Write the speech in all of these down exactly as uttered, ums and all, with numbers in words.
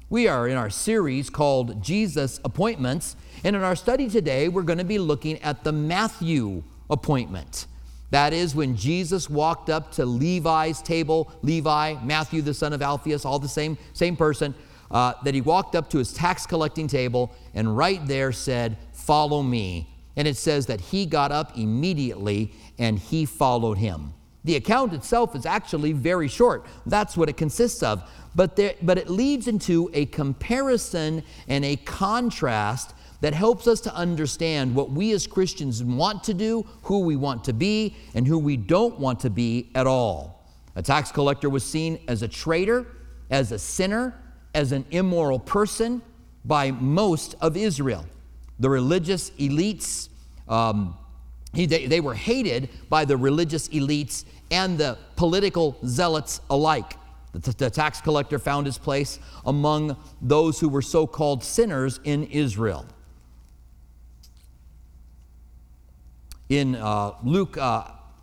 We are in our series called Jesus Appointments, and in our study today, we're going to be looking at the Matthew appointment. That is when Jesus walked up to Levi's table, Levi, Matthew the son of Alphaeus, all the same, same person, uh, that he walked up to his tax collecting table and right there said, "Follow me." And it says that he got up immediately and he followed him. The account itself is actually very short. That's what it consists of. But, there, but it leads into a comparison and a contrast that helps us to understand what we as Christians want to do, who we want to be, and who we don't want to be at all. A tax collector was seen as a traitor, as a sinner, as an immoral person by most of Israel. The religious elites, um, he, they, they were hated by the religious elites and the political zealots alike. The, the tax collector found his place among those who were so-called sinners in Israel. In uh, Luke, uh,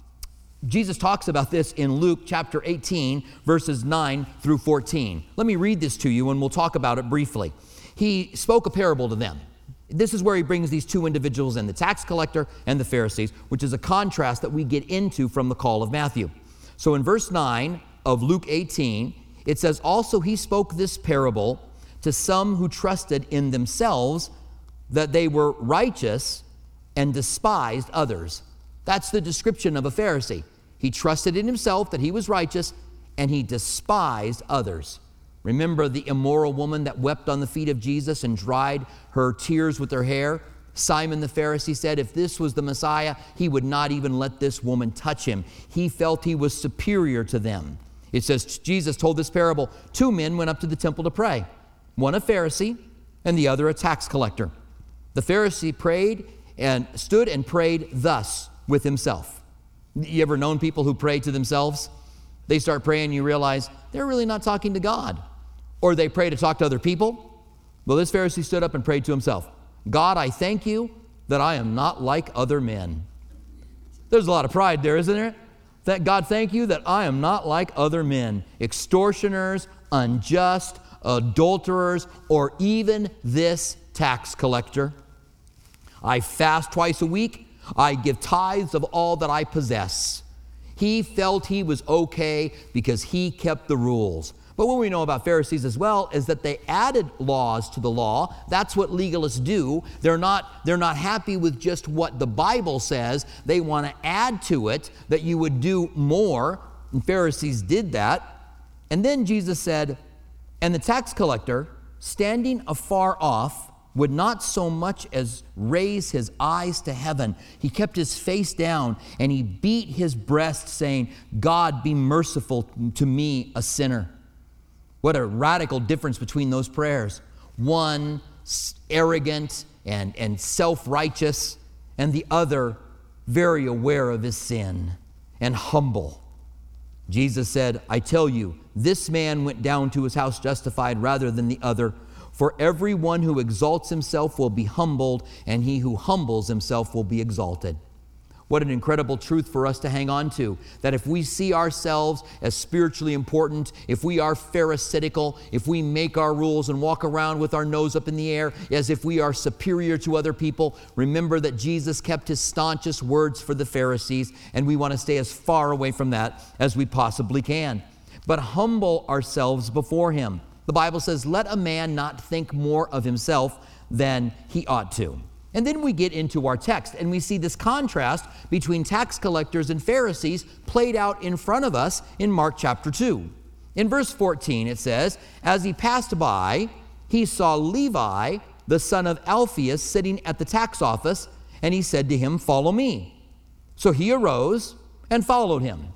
Jesus talks about this in Luke chapter eighteen, verses nine through fourteen. Let me read this to you and we'll talk about it briefly. He spoke a parable to them. This is where he brings these two individuals in, the tax collector and the Pharisees, which is a contrast that we get into from the call of Matthew. So in verse nine of Luke eighteen, it says, "Also he spoke this parable to some who trusted in themselves that they were righteous and despised others." That's the description of a Pharisee. He trusted in himself that he was righteous and he despised others. Remember the immoral woman that wept on the feet of Jesus and dried her tears with her hair? Simon the Pharisee said if this was the Messiah, he would not even let this woman touch him. He felt he was superior to them. It says Jesus told this parable. Two men went up to the temple to pray, one a Pharisee and the other a tax collector. The Pharisee prayed and stood and prayed thus with himself. You ever known people who pray to themselves? They start praying and you realize they're really not talking to God. Or they pray to talk to other people. Well, this Pharisee stood up and prayed to himself. God, I thank you that I am not like other men. There's a lot of pride there, isn't there? That God, thank you that I am not like other men, extortioners, unjust, adulterers, or even this tax collector. I fast twice a week. I give tithes of all that I possess. He felt he was okay because he kept the rules. But what we know about Pharisees as well is that they added laws to the law. That's what legalists do. They're not, they're not happy with just what the Bible says. They want to add to it that you would do more. And Pharisees did that. And then Jesus said, "And the tax collector, standing afar off, would not so much as raise his eyes to heaven. He kept his face down and he beat his breast, saying, 'God, be merciful to me, a sinner.'" What a radical difference between those prayers. One arrogant and, and self-righteous, and the other very aware of his sin and humble. Jesus said, "I tell you, this man went down to his house justified rather than the other. For everyone who exalts himself will be humbled, and he who humbles himself will be exalted." What an incredible truth for us to hang on to, that if we see ourselves as spiritually important, if we are pharisaical, if we make our rules and walk around with our nose up in the air as if we are superior to other people, remember that Jesus kept his staunchest words for the Pharisees, and we want to stay as far away from that as we possibly can. But humble ourselves before him. The Bible says, "Let a man not think more of himself than he ought to." And then we get into our text and we see this contrast between tax collectors and Pharisees played out in front of us in Mark chapter two. In verse fourteen it says, "As he passed by, he saw Levi, the son of Alphaeus, sitting at the tax office, and he said to him, 'Follow me.' So he arose and followed him."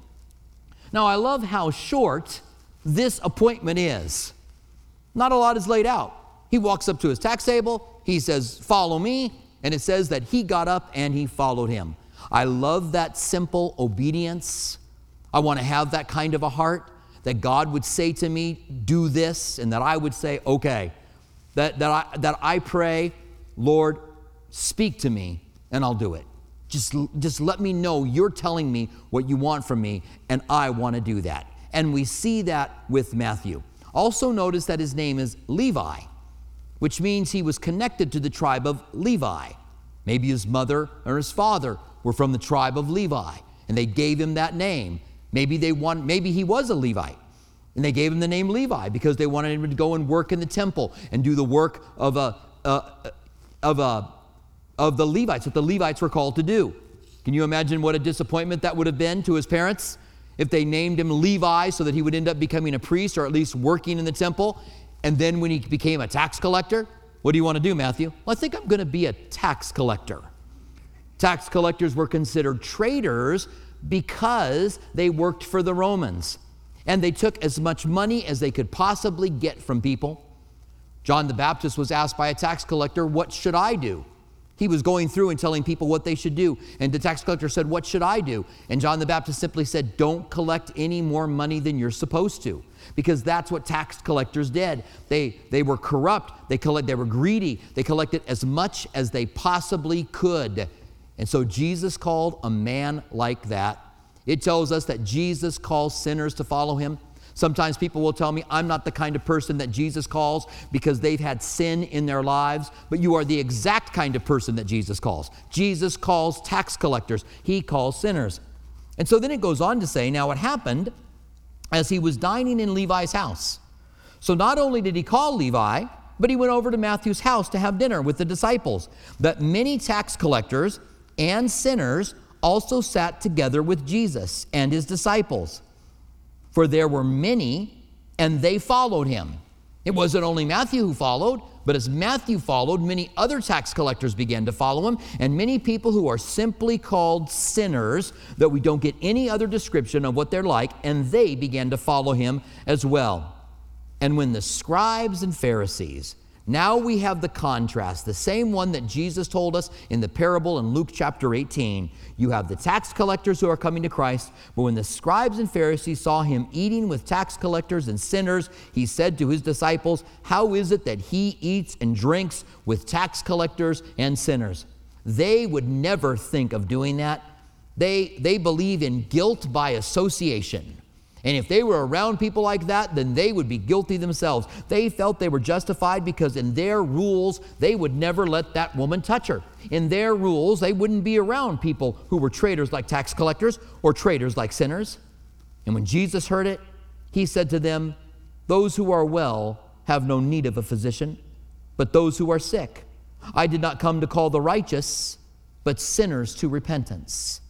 Now I love how short this appointment is. Not a lot is laid out. He walks up to his tax table, he says, "Follow me," and it says that he got up and he followed him. I love that simple obedience. I want to have that kind of a heart, that God would say to me, "Do this," and that I would say, "Okay." That, that, I, that I pray, "Lord, speak to me," and I'll do it. Just, just let me know you're telling me what you want from me, and I want to do that. And we see that with Matthew. Also notice that his name is Levi, which means he was connected to the tribe of Levi. Maybe his mother or his father were from the tribe of Levi, and they gave him that name. Maybe they want, maybe he was a Levite, and they gave him the name Levi because they wanted him to go and work in the temple and do the work of a, uh, of a, of the Levites, what the Levites were called to do. Can you imagine what a disappointment that would have been to his parents if they named him Levi so that he would end up becoming a priest or at least working in the temple? And then when he became a tax collector, what do you want to do, Matthew? Well, I think I'm going to be a tax collector. Tax collectors were considered traitors because they worked for the Romans. And they took as much money as they could possibly get from people. John the Baptist was asked by a tax collector, "What should I do?" He was going through and telling people what they should do. And the tax collector said, "What should I do?" And John the Baptist simply said, "Don't collect any more money than you're supposed to." Because that's what tax collectors did. They, they were corrupt. They, collect, they were greedy. They collected as much as they possibly could. And so Jesus called a man like that. It tells us that Jesus calls sinners to follow him. Sometimes people will tell me, I'm not the kind of person that Jesus calls because they've had sin in their lives, but you are the exact kind of person that Jesus calls. Jesus calls tax collectors. He calls sinners. And so then it goes on to say, now it happened as he was dining in Levi's house. So not only did he call Levi, but he went over to Matthew's house to have dinner with the disciples. That many tax collectors and sinners also sat together with Jesus and his disciples. For there were many, and they followed him. It wasn't only Matthew who followed, but as Matthew followed, many other tax collectors began to follow him, and many people who are simply called sinners, that we don't get any other description of what they're like, and they began to follow him as well. And when the scribes and Pharisees, now we have the contrast, the same one that Jesus told us in the parable in Luke chapter eighteen. You have the tax collectors who are coming to Christ, but when the scribes and Pharisees saw him eating with tax collectors and sinners, he said to his disciples, "How is it that he eats and drinks with tax collectors and sinners?" They would never think of doing that. They, they believe in guilt by association. And if they were around people like that, then they would be guilty themselves. They felt they were justified because in their rules, they would never let that woman touch her. In their rules, they wouldn't be around people who were traitors like tax collectors or traitors like sinners. And when Jesus heard it, he said to them, "Those who are well have no need of a physician, but those who are sick. I did not come to call the righteous, but sinners to repentance."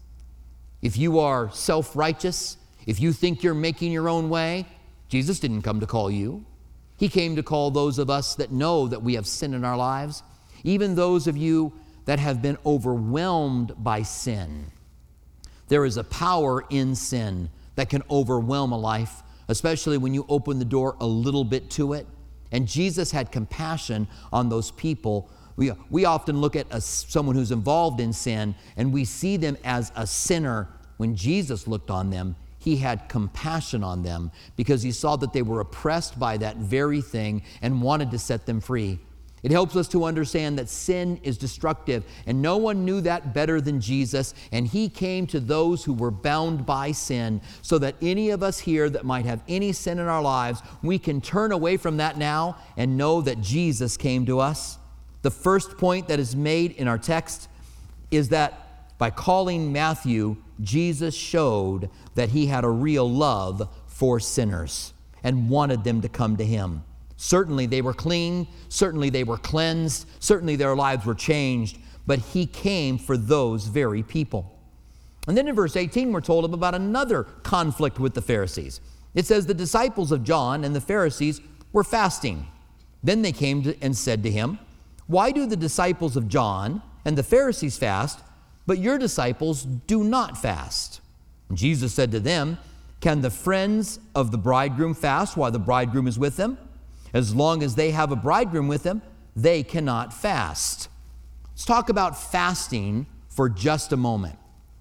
If you are self-righteous, if you think you're making your own way, Jesus didn't come to call you. He came to call those of us that know that we have sin in our lives, even those of you that have been overwhelmed by sin. There is a power in sin that can overwhelm a life, especially when you open the door a little bit to it. And Jesus had compassion on those people. We, we often look at a, someone who's involved in sin, and we see them as a sinner. When Jesus looked on them, he had compassion on them because he saw that they were oppressed by that very thing and wanted to set them free. It helps us to understand that sin is destructive, and no one knew that better than Jesus, and he came to those who were bound by sin so that any of us here that might have any sin in our lives, we can turn away from that now and know that Jesus came to us. The first point that is made in our text is that by calling Matthew, Jesus showed that he had a real love for sinners and wanted them to come to him. Certainly they were clean, certainly they were cleansed, certainly their lives were changed, but he came for those very people. And then in verse eighteen, we're told about another conflict with the Pharisees. It says the disciples of John and the Pharisees were fasting. Then they came to, and said to him, "Why do the disciples of John and the Pharisees fast, but your disciples do not fast?" And Jesus said to them, "Can the friends of the bridegroom fast while the bridegroom is with them? As long as they have a bridegroom with them, they cannot fast." Let's talk about fasting for just a moment.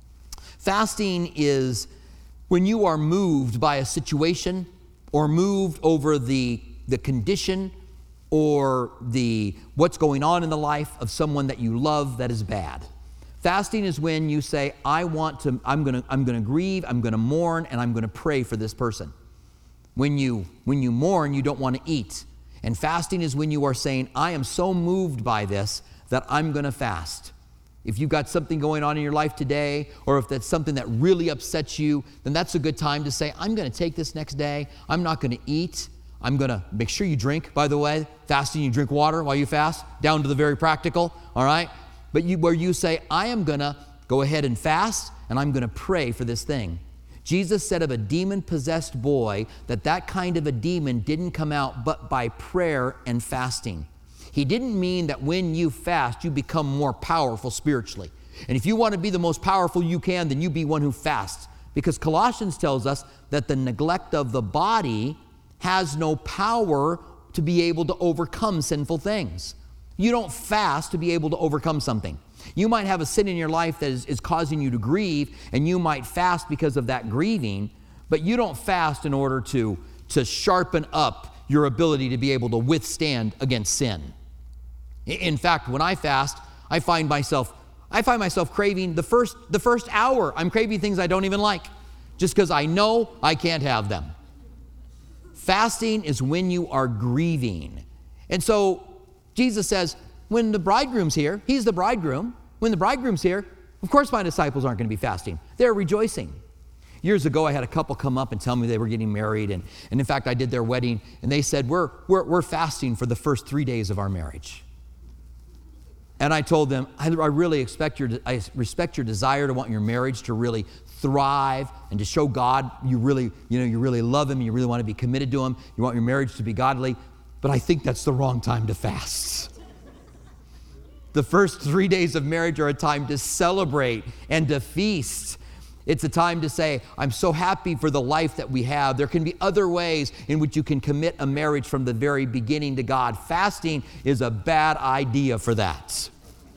Fasting is when you are moved by a situation or moved over the, the condition or the what's going on in the life of someone that you love that is bad. Fasting is when you say, I want to, I'm gonna, I'm gonna grieve, I'm gonna mourn, and I'm gonna pray for this person. When you, when you mourn, you don't want to eat. And fasting is when you are saying, I am so moved by this that I'm going to fast. If you've got something going on in your life today, or if that's something that really upsets you, then that's a good time to say, I'm going to take this next day. I'm not going to eat. I'm going to make sure you drink, by the way. Fasting, you drink water while you fast, down to the very practical, all right? But you, where you say, I am going to go ahead and fast, and I'm going to pray for this thing. Jesus said of a demon-possessed boy that that kind of a demon didn't come out but by prayer and fasting. He didn't mean that when you fast, you become more powerful spiritually. And if you want to be the most powerful you can, then you be one who fasts. Because Colossians tells us that the neglect of the body has no power to be able to overcome sinful things. You don't fast to be able to overcome something. You might have a sin in your life that is, is causing you to grieve, and you might fast because of that grieving, but you don't fast in order to, to sharpen up your ability to be able to withstand against sin. In fact, when I fast, I find myself, I find myself craving the first, the first hour. I'm craving things I don't even like, just because I know I can't have them. Fasting is when you are grieving. And so Jesus says, when the bridegroom's here, he's the bridegroom. When the bridegroom's here, of course my disciples aren't going to be fasting. They're rejoicing. Years ago, I had a couple come up and tell me they were getting married. And, and in fact, I did their wedding. And they said, we're, we're, we're fasting for the first three days of our marriage. And I told them, I, I really expect your, I respect your desire to want your marriage to really thrive and to show God you really, you know, you really love Him, you really want to be committed to Him, you want your marriage to be godly, but I think that's the wrong time to fast. The first three days of marriage are a time to celebrate and to feast. It's a time to say, I'm so happy for the life that we have. There can be other ways in which you can commit a marriage from the very beginning to God. Fasting is a bad idea for that.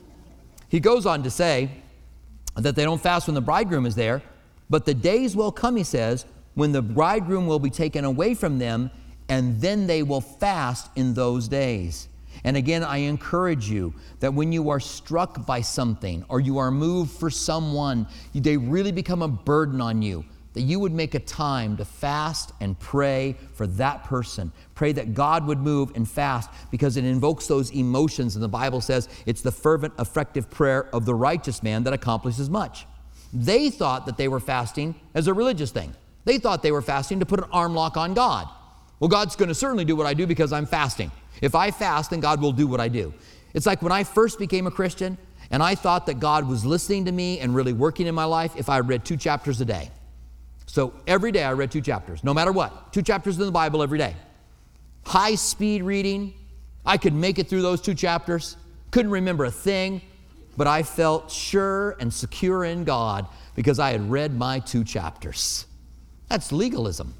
He goes on to say that they don't fast when the bridegroom is there, but the days will come, he says, when the bridegroom will be taken away from them, and then they will fast in those days. And again, I encourage you that when you are struck by something or you are moved for someone, they really become a burden on you, that you would make a time to fast and pray for that person. Pray that God would move and fast, because it invokes those emotions. And the Bible says it's the fervent, effective prayer of the righteous man that accomplishes much. They thought that they were fasting as a religious thing. They thought they were fasting to put an arm lock on God. Well, God's going to certainly do what I do because I'm fasting. If I fast, then God will do what I do. It's like when I first became a Christian and I thought that God was listening to me and really working in my life if I read two chapters a day. So every day I read two chapters, no matter what. Two chapters in the Bible every day. High speed reading. I could make it through those two chapters. Couldn't remember a thing, but I felt sure and secure in God because I had read my two chapters. That's legalism.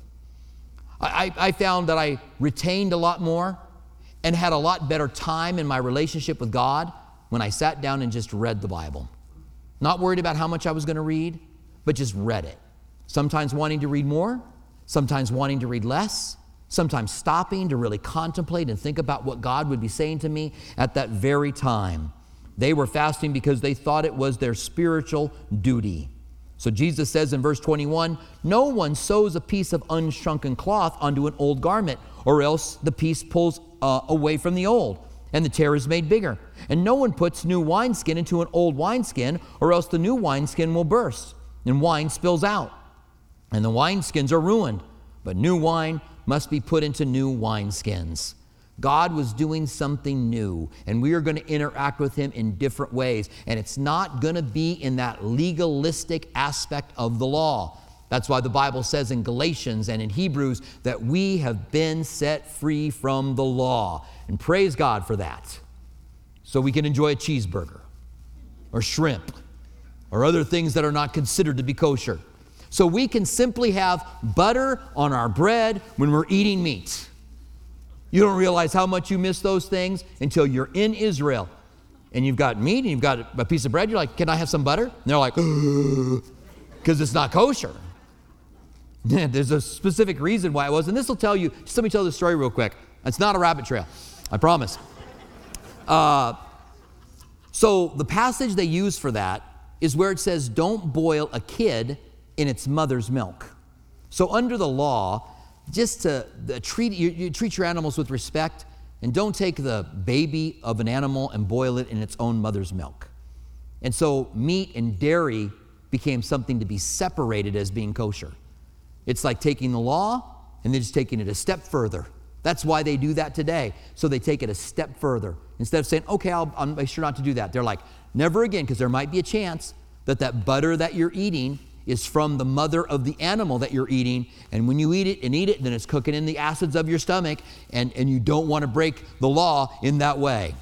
I, I found that I retained a lot more and had a lot better time in my relationship with God when I sat down and just read the Bible. Not worried about how much I was going to read, but just read it. Sometimes wanting to read more, sometimes wanting to read less, sometimes stopping to really contemplate and think about what God would be saying to me at that very time. They were fasting because they thought it was their spiritual duty. So Jesus says in verse twenty-one, no one sews a piece of unshrunken cloth onto an old garment, or else the piece pulls uh, away from the old, and the tear is made bigger. And no one puts new wineskin into an old wineskin, or else the new wineskin will burst, and wine spills out, and the wineskins are ruined. But new wine must be put into new wineskins. God was doing something new, and we are going to interact with Him in different ways. And it's not going to be in that legalistic aspect of the law. That's why the Bible says in Galatians and in Hebrews that we have been set free from the law. And praise God for that. So we can enjoy a cheeseburger or shrimp or other things that are not considered to be kosher. So we can simply have butter on our bread when we're eating meat. You don't realize how much you miss those things until you're in Israel and you've got meat and you've got a piece of bread. You're like, can I have some butter? And they're like, because it's not kosher. There's a specific reason why it was. And this will tell you, just let me tell this story real quick. It's not a rabbit trail, I promise. Uh, so the passage they use for that is where it says, don't boil a kid in its mother's milk. So under the law, just to the treat, you, you treat your animals with respect, and don't take the baby of an animal and boil it in its own mother's milk. And so meat and dairy became something to be separated as being kosher. It's like taking the law and then just taking it a step further. That's why they do that today. So they take it a step further. Instead of saying, okay, I'll, I'll make sure not to do that. They're like, never again, because there might be a chance that that butter that you're eating is from the mother of the animal that you're eating. And when you eat it and eat it, then it's cooking in the acids of your stomach, and, and you don't want to break the law in that way.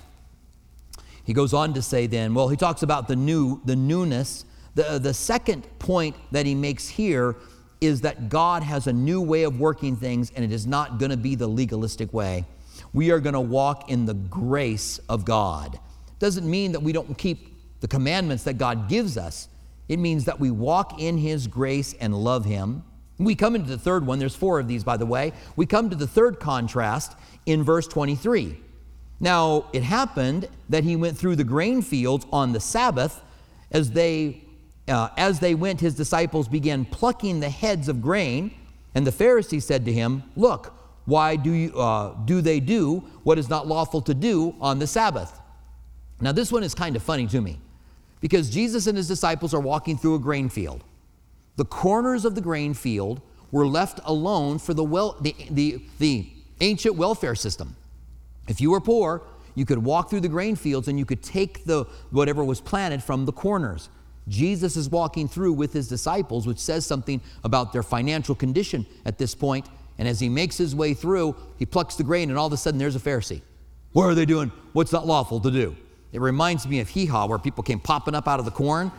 He goes on to say then, well, he talks about the new, the newness. The, the second point that he makes here is that God has a new way of working things, and it is not going to be the legalistic way. We are going to walk in the grace of God. Doesn't mean that we don't keep the commandments that God gives us. It means that we walk in his grace and love him. We come into the third one. There's four of these, by the way. We come to the third contrast in verse twenty-three. Now, it happened that he went through the grain fields on the Sabbath. As they, uh, as they went, his disciples began plucking the heads of grain, and the Pharisees said to him, look, why do, you, uh, do they do what is not lawful to do on the Sabbath? Now, this one is kind of funny to me, because Jesus and his disciples are walking through a grain field. The corners of the grain field were left alone for the, well, the, the, the ancient welfare system. If you were poor, you could walk through the grain fields and you could take the whatever was planted from the corners. Jesus is walking through with his disciples, which says something about their financial condition at this point. And as he makes his way through, he plucks the grain, and all of a sudden there's a Pharisee. What are they doing? What's not lawful to do? It reminds me of Hee Haw, where people came popping up out of the corn.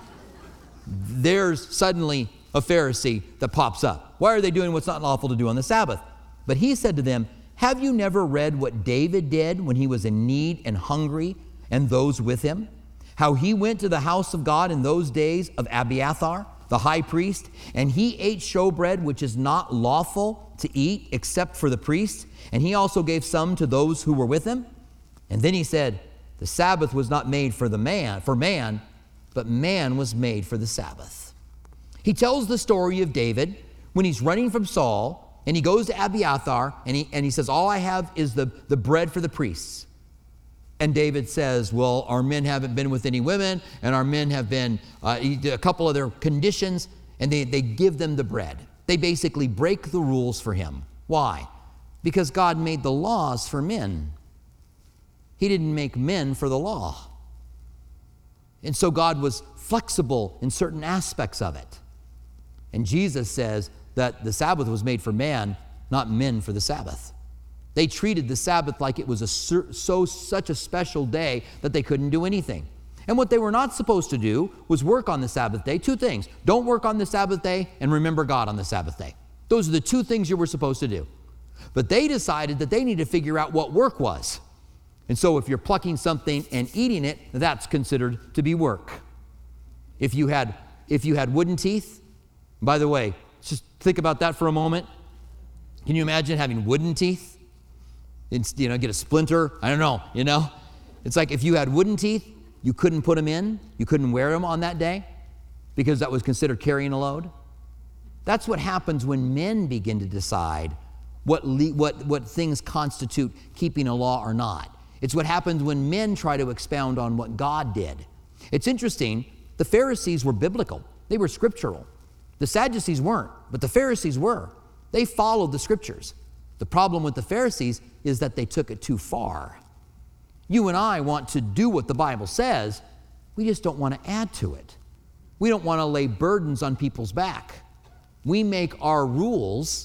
There's suddenly a Pharisee that pops up. Why are they doing what's not lawful to do on the Sabbath? But he said to them, have you never read what David did when he was in need and hungry, and those with him? How he went to the house of God in those days of Abiathar, the high priest, and he ate showbread, which is not lawful to eat except for the priests, and he also gave some to those who were with him. And then he said, the Sabbath was not made for the man, for man, but man was made for the Sabbath. He tells the story of David when he's running from Saul, and he goes to Abiathar, and he, and he says, all I have is the, the bread for the priests. And David says, well, our men haven't been with any women, and our men have been, uh, a couple of their conditions, and they, they give them the bread. They basically break the rules for him. Why? Because God made the laws for men. He didn't make men for the law. And so God was flexible in certain aspects of it. And Jesus says that the Sabbath was made for man, not men for the Sabbath. They treated the Sabbath like it was a so such a special day that they couldn't do anything. And what they were not supposed to do was work on the Sabbath day. Two things. Don't work on the Sabbath day, and remember God on the Sabbath day. Those are the two things you were supposed to do. But they decided that they needed to figure out what work was. And so if you're plucking something and eating it, that's considered to be work. If you had, if you had wooden teeth, by the way, just think about that for a moment. Can you imagine having wooden teeth? It's, you know, get a splinter, I don't know, you know? It's like if you had wooden teeth, you couldn't put them in, you couldn't wear them on that day because that was considered carrying a load. That's what happens when men begin to decide what, le- what, what things constitute keeping a law or not. It's what happens when men try to expound on what God did. It's interesting, the Pharisees were biblical. They were scriptural. The Sadducees weren't, but the Pharisees were. They followed the scriptures. The problem with the Pharisees is that they took it too far. You and I want to do what the Bible says. We just don't want to add to it. We don't want to lay burdens on people's back. We make our rules.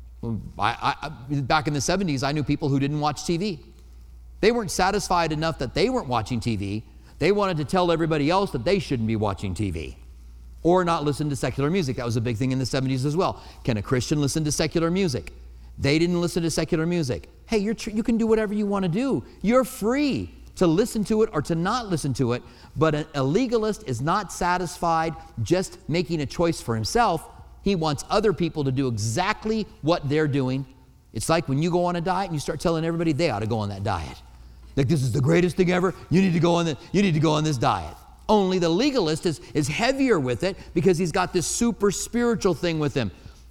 I, I, back in the seventies, I knew people who didn't watch T V. They weren't satisfied enough that they weren't watching T V. They wanted to tell everybody else that they shouldn't be watching T V or not listen to secular music. That was a big thing in the seventies as well. Can a Christian listen to secular music? They didn't listen to secular music. Hey, you're tr- you can do whatever you want to do. You're free to listen to it or to not listen to it, but a, a legalist is not satisfied just making a choice for himself. He wants other people to do exactly what they're doing. It's like when you go on a diet and you start telling everybody they ought to go on that diet. Like, this is the greatest thing ever. You need to go on the, you need to go on this diet. Only the legalist is, is heavier with it because he's got this super spiritual thing with him.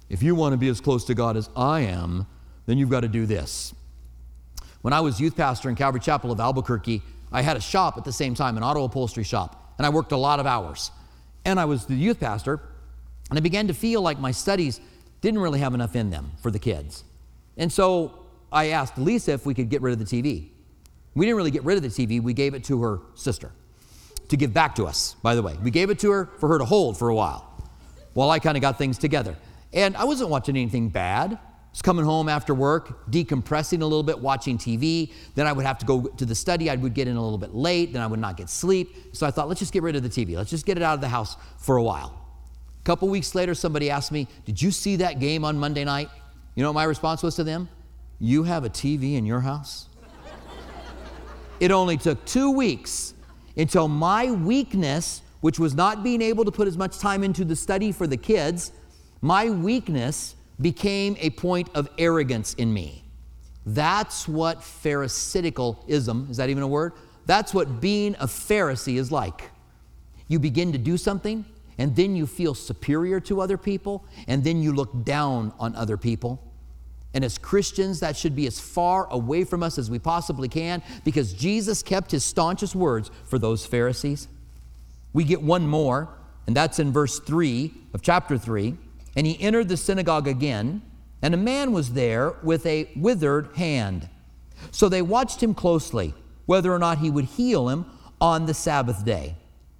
If you want to be as close to God as I am, then you've got to do this. When I was youth pastor in Calvary Chapel of Albuquerque, I had a shop at the same time, an auto upholstery shop, and I worked a lot of hours. And I was the youth pastor, and I began to feel like my studies didn't really have enough in them for the kids. And so I asked Lisa if we could get rid of the T V. We didn't really get rid of the T V, we gave it to her sister to give back to us, by the way. We gave it to her for her to hold for a while, while I kind of got things together. And I wasn't watching anything bad. I was coming home after work, decompressing a little bit, watching T V. Then I would have to go to the study. I would get in a little bit late. Then I would not get sleep. So I thought, let's just get rid of the T V. Let's just get it out of the house for a while. A couple weeks later, somebody asked me, did you see that game on Monday night? You know what my response was to them? You have a T V in your house? It only took two weeks until my weakness, which was not being able to put as much time into the study for the kids, my weakness became a point of arrogance in me. That's what Pharisaicalism, is that even a word? That's what being a Pharisee is like. You begin to do something, and then you feel superior to other people, and then you look down on other people. And as Christians, that should be as far away from us as we possibly can, because Jesus kept his staunchest words for those Pharisees. We get one more, and that's in verse three of chapter three. And he entered the synagogue again, and a man was there with a withered hand. So they watched him closely, whether or not he would heal him on the Sabbath day,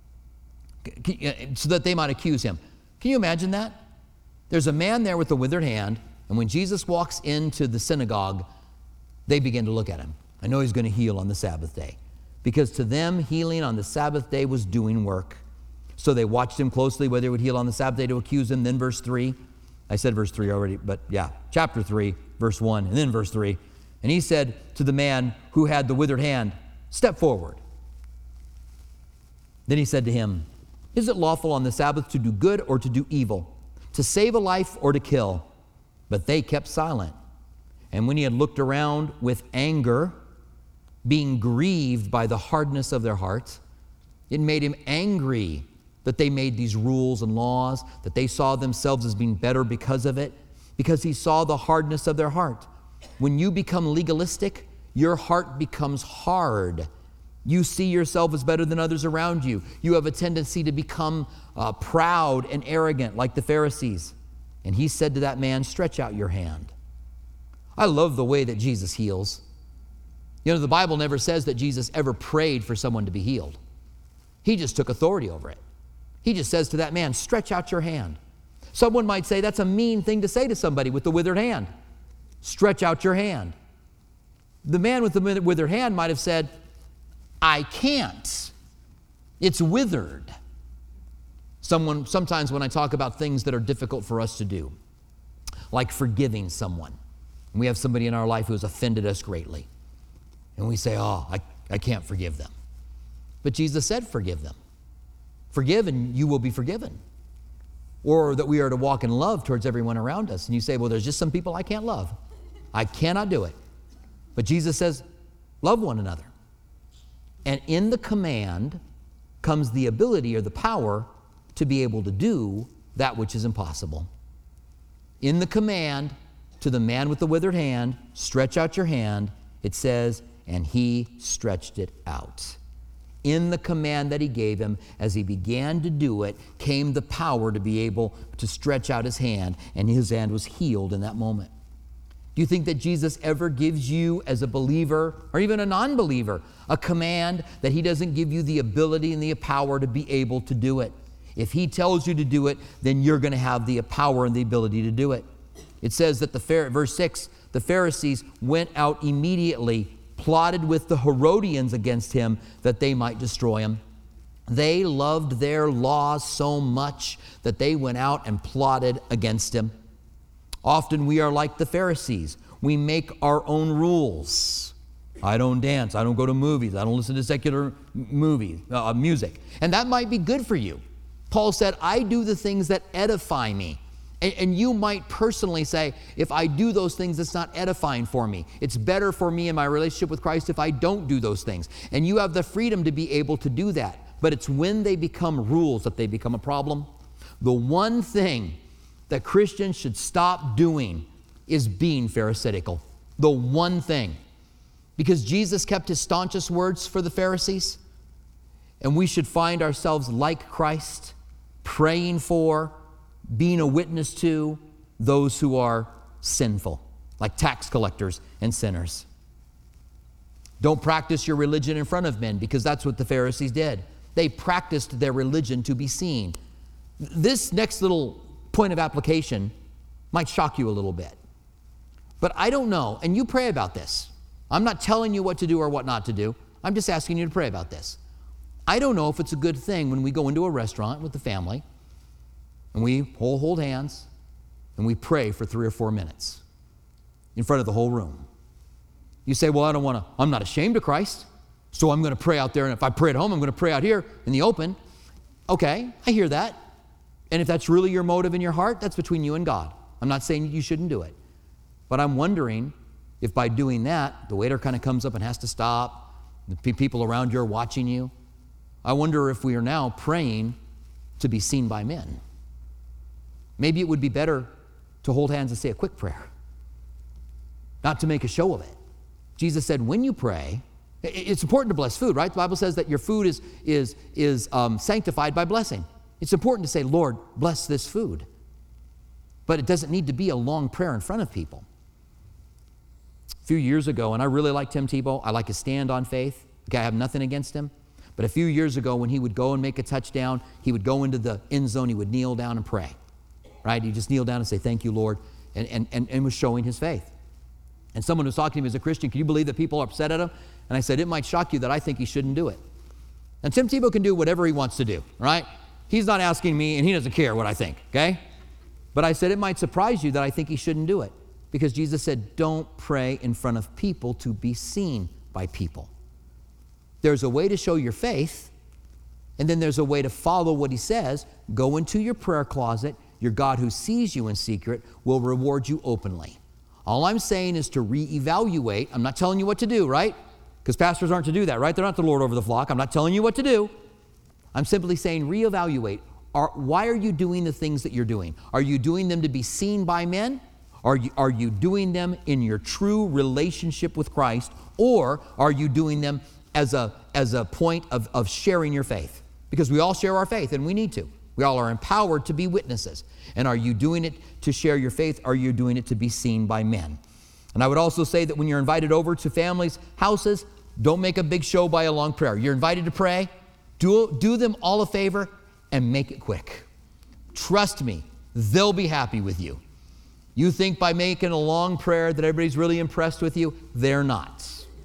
so that they might accuse him. Can you imagine that? There's a man there with a withered hand, and when Jesus walks into the synagogue, they begin to look at him. I know he's going to heal on the Sabbath day, because to them, healing on the Sabbath day was doing work. So they watched him closely, whether he would heal on the Sabbath day to accuse him. Then verse three, I said verse three already, but yeah, chapter three, verse one, and then verse three. And he said to the man who had the withered hand, step forward. Then he said to him, is it lawful on the Sabbath to do good or to do evil, to save a life or to kill? But they kept silent. And when he had looked around with anger, being grieved by the hardness of their hearts, it made him angry that they made these rules and laws, that they saw themselves as being better because of it, because he saw the hardness of their heart. When you become legalistic, your heart becomes hard. You see yourself as better than others around you. You have a tendency to become uh, proud and arrogant like the Pharisees. And he said to that man, stretch out your hand. I love the way that Jesus heals. You know, the Bible never says that Jesus ever prayed for someone to be healed. He just took authority over it. He just says to that man, stretch out your hand. Someone might say that's a mean thing to say to somebody with the withered hand. Stretch out your hand. The man with the withered hand might have said, I can't. It's withered. Someone, sometimes when I talk about things that are difficult for us to do, like forgiving someone, and we have somebody in our life who has offended us greatly, and we say, oh, I, I can't forgive them. But Jesus said, forgive them. Forgive and you will be forgiven. Or that we are to walk in love towards everyone around us. And you say, well, there's just some people I can't love. I cannot do it. But Jesus says, love one another. And in the command comes the ability or the power to be able to do that which is impossible. In the command to the man with the withered hand, stretch out your hand, it says, and he stretched it out. In the command that he gave him, as he began to do it, came the power to be able to stretch out his hand, and his hand was healed in that moment. Do you think that Jesus ever gives you as a believer, or even a non-believer, a command that he doesn't give you the ability and the power to be able to do it? If he tells you to do it, then you're going to have the power and the ability to do it. It says that the verse six, the Pharisees went out immediately, plotted with the Herodians against him that they might destroy him. They loved their laws so much that they went out and plotted against him. Often we are like the Pharisees. We make our own rules. I don't dance. I don't go to movies. I don't listen to secular movies, uh, music. And that might be good for you. Paul said, I do the things that edify me. And, and you might personally say, if I do those things, it's not edifying for me. It's better for me in my relationship with Christ if I don't do those things. And you have the freedom to be able to do that. But it's when they become rules that they become a problem. The one thing that Christians should stop doing is being pharisaical. The one thing. Because Jesus kept his staunchest words for the Pharisees, and we should find ourselves like Christ, praying for, being a witness to those who are sinful, like tax collectors and sinners. Don't practice your religion in front of men, because that's what the Pharisees did. They practiced their religion to be seen. This next little point of application might shock you a little bit. But I don't know, and you pray about this. I'm not telling you what to do or what not to do. I'm just asking you to pray about this. I don't know if it's a good thing when we go into a restaurant with the family and we hold, hold hands and we pray for three or four minutes in front of the whole room. You say, well, I don't want to, I'm not ashamed of Christ, so I'm going to pray out there, and if I pray at home, I'm going to pray out here in the open. Okay, I hear that. And if that's really your motive in your heart, that's between you and God. I'm not saying you shouldn't do it. But I'm wondering if by doing that, the waiter kind of comes up and has to stop, the people around you are watching you. I wonder if we are now praying to be seen by men. Maybe it would be better to hold hands and say a quick prayer, not to make a show of it. Jesus said, when you pray, it's important to bless food, right? The Bible says that your food is, is, is um, sanctified by blessing. It's important to say, Lord, bless this food. But it doesn't need to be a long prayer in front of people. A few years ago, and I really like Tim Tebow, I like his stand on faith. Okay, I have nothing against him. But a few years ago, when he would go and make a touchdown, he would go into the end zone, he would kneel down and pray. Right? He'd just kneel down and say, thank you, Lord, and, and, and, and was showing his faith. And someone was talking to me as a Christian, can you believe that people are upset at him? And I said, it might shock you that I think he shouldn't do it. And Tim Tebow can do whatever he wants to do, right? He's not asking me, and he doesn't care what I think, okay? But I said, it might surprise you that I think he shouldn't do it. Because Jesus said, don't pray in front of people to be seen by people. There's a way to show your faith, and then there's a way to follow what he says. Go into your prayer closet. Your God who sees you in secret will reward you openly. All I'm saying is to reevaluate. I'm not telling you what to do, right? Because pastors aren't to do that, right? They're not the Lord over the flock. I'm not telling you what to do. I'm simply saying reevaluate. Are, why are you doing the things that you're doing? Are you doing them to be seen by men? Are you, are you doing them in your true relationship with Christ? Or are you doing them as a, as a point of, of sharing your faith? Because we all share our faith, and we need to. We all are empowered to be witnesses. And are you doing it to share your faith? Are you doing it to be seen by men? And I would also say that when you're invited over to families' houses, don't make a big show by a long prayer. You're invited to pray. Do, do them all a favor and make it quick. Trust me, they'll be happy with you. You think by making a long prayer that everybody's really impressed with you? They're not.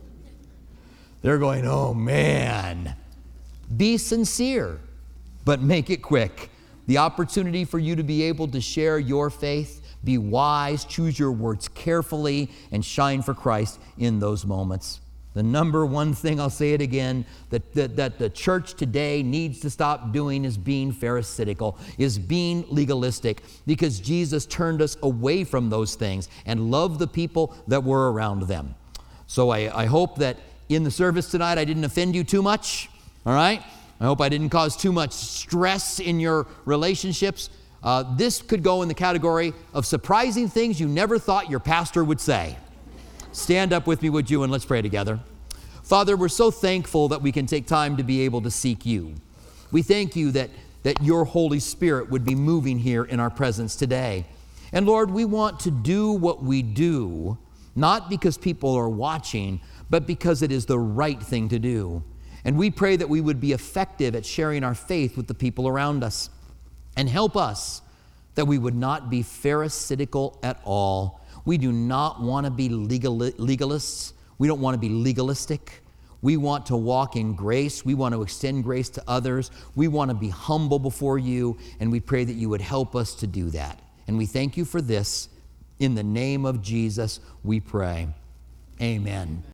They're going, oh man. Be sincere, but make it quick. The opportunity for you to be able to share your faith, be wise, choose your words carefully, and shine for Christ in those moments. The number one thing, I'll say it again, that, that, that the church today needs to stop doing is being pharisaical, is being legalistic, because Jesus turned us away from those things and loved the people that were around them. So I, I hope that in the service tonight I didn't offend you too much, all right? I hope I didn't cause too much stress in your relationships. Uh, this could go in the category of surprising things you never thought your pastor would say. Stand up with me, would you, and let's pray together. Father, we're so thankful that we can take time to be able to seek you. We thank you that, that your Holy Spirit would be moving here in our presence today. And Lord, we want to do what we do, not because people are watching, but because it is the right thing to do. And we pray that we would be effective at sharing our faith with the people around us. And help us that we would not be pharisaical at all. We do not want to be legal, legalists. We don't want to be legalistic. We want to walk in grace. We want to extend grace to others. We want to be humble before you, and we pray that you would help us to do that. And we thank you for this. In the name of Jesus, we pray. Amen.